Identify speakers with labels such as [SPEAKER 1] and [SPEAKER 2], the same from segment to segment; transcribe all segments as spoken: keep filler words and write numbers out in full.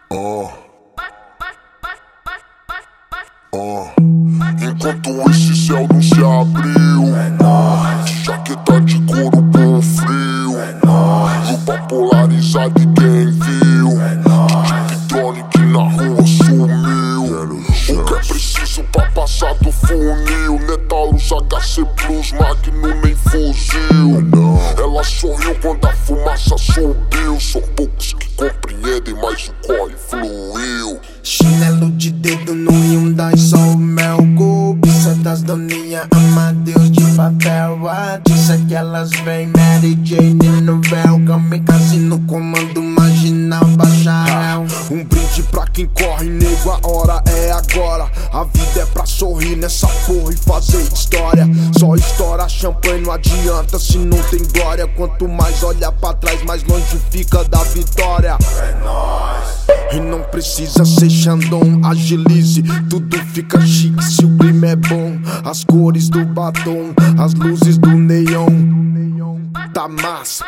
[SPEAKER 1] Oh. Oh. Enquanto esse céu não se abriu, é nóis. Jaqueta de couro por frio, é nóis. Lupa polarizada e quem viu, é nóis. Tiptronic na rua sumiu. O que é preciso pra passar do funil? Netalos, H C Plus, Magnum nem fuzil. Ela sorriu quando a fumaça subiu. São poucos que compreendem, mas o corre fluiu.
[SPEAKER 2] Chinelo de dedo no Hyundai, só o mel. Cobiça das doninhas, Amadeus de papel. Artista que elas vêm, Mary Jane no véu. Kamikaze no comando, marginal, bacharel.
[SPEAKER 3] Um brinde pra quem corre, nego, a hora é agora. A vida é pra sorrir nessa porra e fazer história. Só estoura champanhe, não adianta se não tem glória. Quanto mais olha pra trás, mais longe fica da vitória.
[SPEAKER 1] É nóis.
[SPEAKER 3] E não precisa ser Xandão, agilize, tudo fica chique se o clima é bom. As cores do batom, as luzes do neon, tá massa.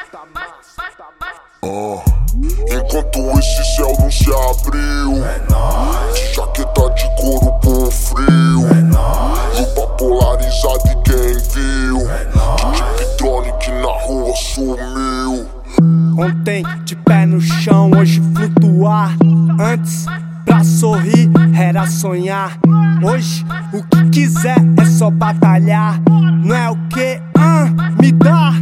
[SPEAKER 1] Oh. Enquanto esse céu não se abriu, é nóis. Jaqueta de couro por frio, é nóis. Lupa polarizada e quem viu, é nóis. Tiptronic na rua sumiu.
[SPEAKER 4] Ontem de pé no chão, hoje flutuar. Antes pra sorrir era sonhar. Hoje o que quiser é só batalhar. Não é o que ah, me dá.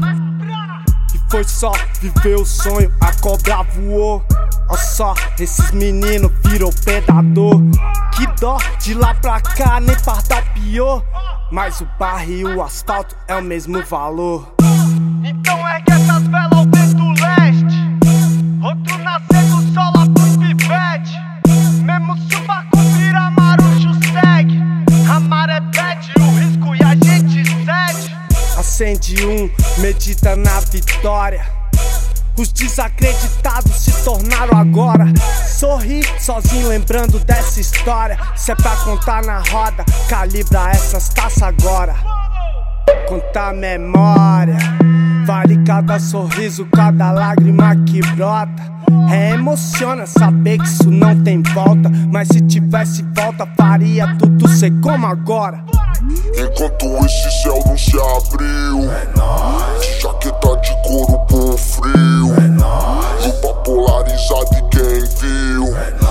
[SPEAKER 4] E foi só viver o sonho, a cobra voou. Ó só, esses meninos virou predador. Que dó, de lá pra cá nem pardal pior. Mas o barril e o asfalto é o mesmo valor.
[SPEAKER 5] Então ergue essas velas ao vento leste. Outro nascer do sol lá pros pivete. Mesmo se o barco vira marujo segue. A maré pede o risco e a gente cede.
[SPEAKER 4] Acende um, medita na vitória. Os desacreditados se tornaram agora. Sorri sozinho lembrando dessa história. Se é pra contar na roda, calibra essas taças agora. Contar memória, vale cada sorriso, cada lágrima que brota. É, emociona saber que isso não tem volta. Mas se tivesse volta, faria tudo ser como agora.
[SPEAKER 1] Enquanto esse céu não se abriu, é nóis. Jaqueta de couro por frio, é nóis. Lupa polarizada e quem viu, é nóis.